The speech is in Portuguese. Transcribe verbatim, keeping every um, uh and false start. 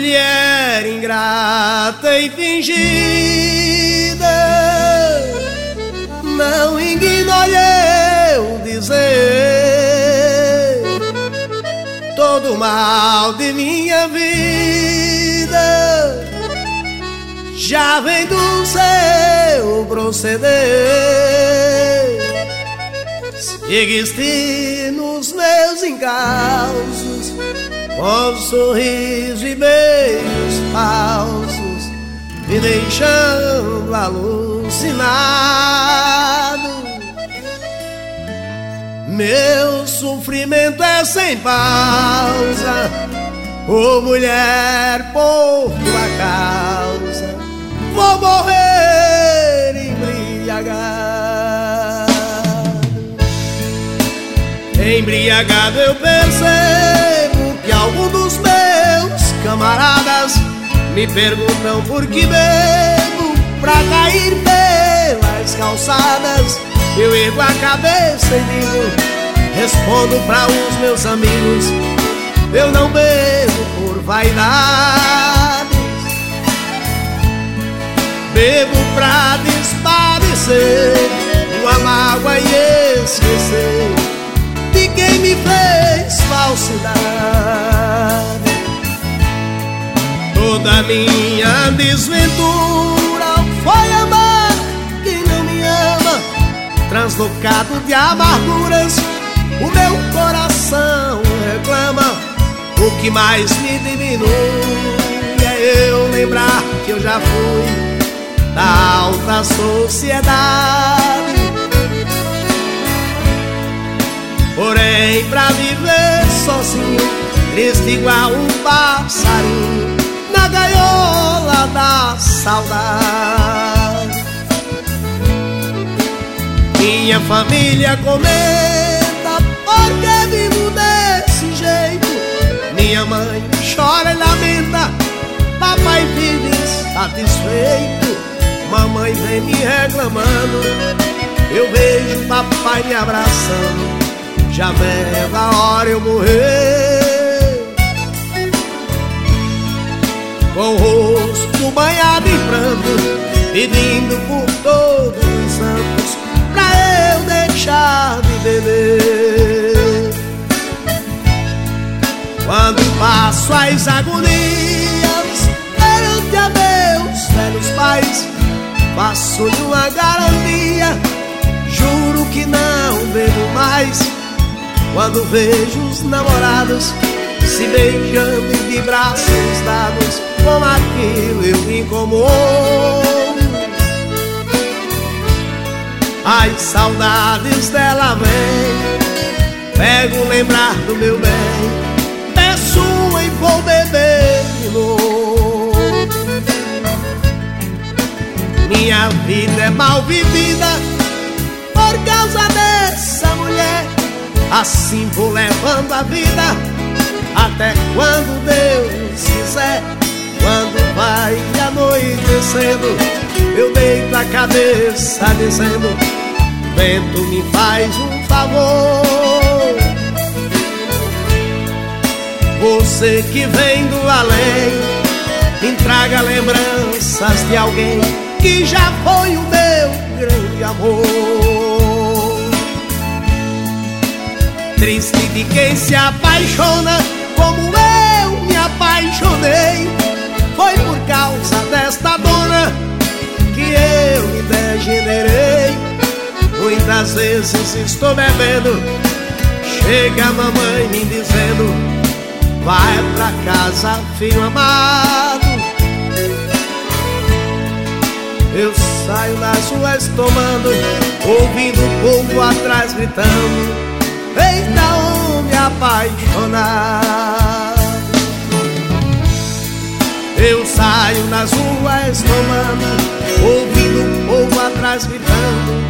mulher ingrata e fingida, não ignore eu dizer todo o mal de minha vida já vem do seu proceder. Seguiste nos meus encalços com sorriso e beijos falsos, me deixando alucinado. Meu sofrimento é sem pausa, ô mulher, por tua causa vou morrer embriagado. Embriagado eu percebo que algum dos meus camaradas me perguntam por que bebo pra cair pelas calçadas. Eu ergo a cabeça e digo, respondo pra os meus amigos, eu não bebo por vaidades, bebo pra desaparecer uma mágoa e esquecer de quem me fez falsidade. Toda minha desventura foi amar quem não me ama, translocado de amarguras o meu coração reclama. O que mais me diminui é eu lembrar que eu já fui da alta sociedade. Porém, pra viver sozinho, triste igual um passarinho na gaiola da saudade. Minha família comenta por que vivo desse jeito. Minha mãe chora e lamenta, papai vive insatisfeito. Mamãe vem me reclamando, eu vejo papai me abraçando, já vem a hora eu morrer. Com o rosto banhado em pranto, pedindo por todos os santos pra eu deixar de beber. Quando passo as agonias perante a meus velhos pais, faço-lhe uma garantia, juro que não bebo mais. Quando vejo os namorados se beijando e de braços dados, com aquilo eu me incomodo. As saudades dela vem, pego lembrar do meu bem, peço e vou beber de novo. Minha vida é mal vivida por causa dessa mulher, assim vou levando a vida até quando Deus quiser. Quando vai anoitecendo, eu deito a cabeça dizendo, vento me faz um favor. Você que vem do além, me traga lembranças de alguém que já foi o meu grande amor. Triste de quem se apaixona como eu me apaixonei, foi por causa desta dona que eu me degenerei. Muitas vezes estou bebendo, chega a mamãe me dizendo, vai pra casa, filho amado. Eu saio nas ruas tomando, ouvindo o povo atrás gritando, eita homem apaixonado. Eu saio nas ruas tomando, ouvindo o povo atrás gritando,